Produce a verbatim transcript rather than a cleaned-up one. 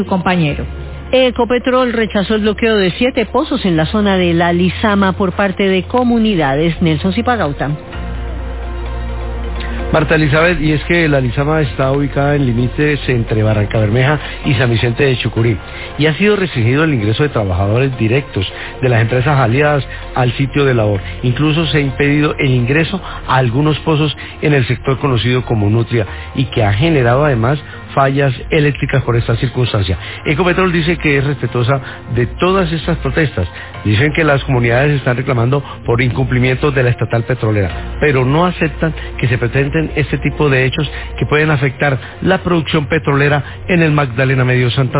su compañero. Ecopetrol rechazó el bloqueo de siete pozos en la zona de La Lizama por parte de comunidades. Nelson Zipagauta. Marta Elizabeth, y es que La Lizama está ubicada en límites entre Barrancabermeja y San Vicente de Chucurí, y ha sido restringido el ingreso de trabajadores directos de las empresas aliadas al sitio de labor. Incluso se ha impedido el ingreso a algunos pozos en el sector conocido como Nutria, y que ha generado además fallas eléctricas por esta circunstancia. Ecopetrol dice que es respetuosa de todas estas protestas. Dicen que las comunidades están reclamando por incumplimiento de la estatal petrolera, pero no aceptan que se presenten este tipo de hechos que pueden afectar la producción petrolera en el Magdalena Medio Santander.